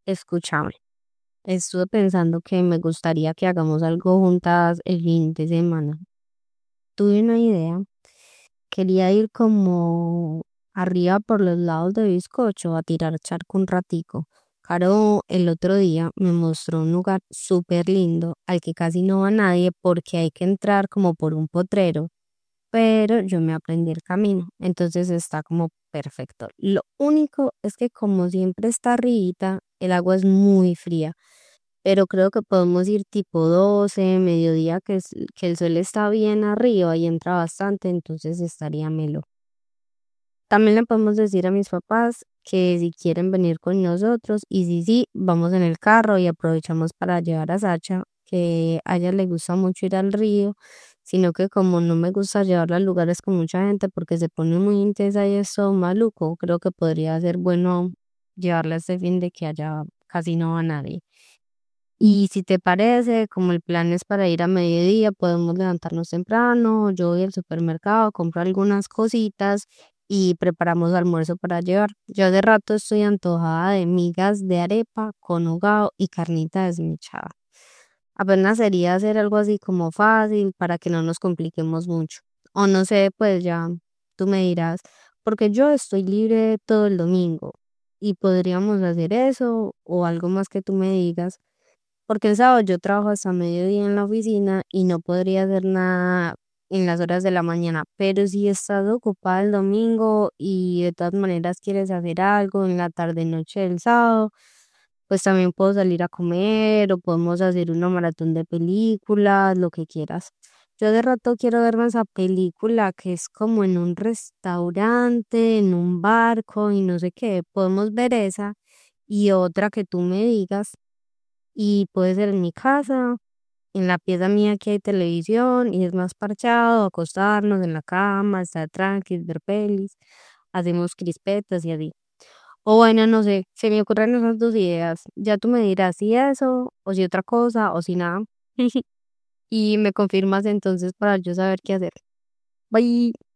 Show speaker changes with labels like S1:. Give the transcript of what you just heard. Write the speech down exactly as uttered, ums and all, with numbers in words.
S1: Escúchame, estuve pensando que me gustaría que hagamos algo juntas el fin de semana. Tuve una idea, quería ir como arriba por los lados de Bizcocho a tirar charco un ratico. Caro el otro día me mostró un lugar súper lindo al que casi no va nadie porque hay que entrar como por un potrero, pero yo me aprendí el camino, entonces está como perfecto. Lo único es que como siempre está arribita, el agua es muy fría, pero creo que podemos ir tipo doce mediodía, que, es, que el sol está bien arriba y entra bastante, entonces estaría melo. También le podemos decir a mis papás que si quieren venir con nosotros y si sí, vamos en el carro y aprovechamos para llevar a Sacha, que a ella le gusta mucho ir al río, sino que como no me gusta llevarla a lugares con mucha gente porque se pone muy intensa y es todo maluco, creo que podría ser bueno llevarla este fin de que allá casi no va nadie. Y si te parece, como el plan es para ir a mediodía, podemos levantarnos temprano, yo voy al supermercado, compro algunas cositas y preparamos almuerzo para llevar. Yo de rato estoy antojada de migas de arepa con hogao y carnita desmechada. Apenas sería hacer algo así como fácil para que no nos compliquemos mucho. O no sé, pues ya tú me dirás, porque yo estoy libre todo el domingo y podríamos hacer eso o algo más que tú me digas. Porque el sábado yo trabajo hasta mediodía en la oficina y no podría hacer nada en las horas de la mañana. Pero si estás ocupada el domingo y de todas maneras quieres hacer algo en la tarde noche del sábado, pues también puedo salir a comer o podemos hacer una maratón de películas, lo que quieras. Yo de rato quiero verme esa película que es como en un restaurante, en un barco y no sé qué. Podemos ver esa y otra que tú me digas. Y puede ser en mi casa, en la pieza mía que hay televisión y es más parchado, acostarnos en la cama, estar tranquilos, ver pelis, hacemos crispetas y así. O bueno, no sé, se me ocurren esas dos ideas. Ya tú me dirás si eso, o si otra cosa, o si nada. Y me confirmas entonces para yo saber qué hacer. Bye.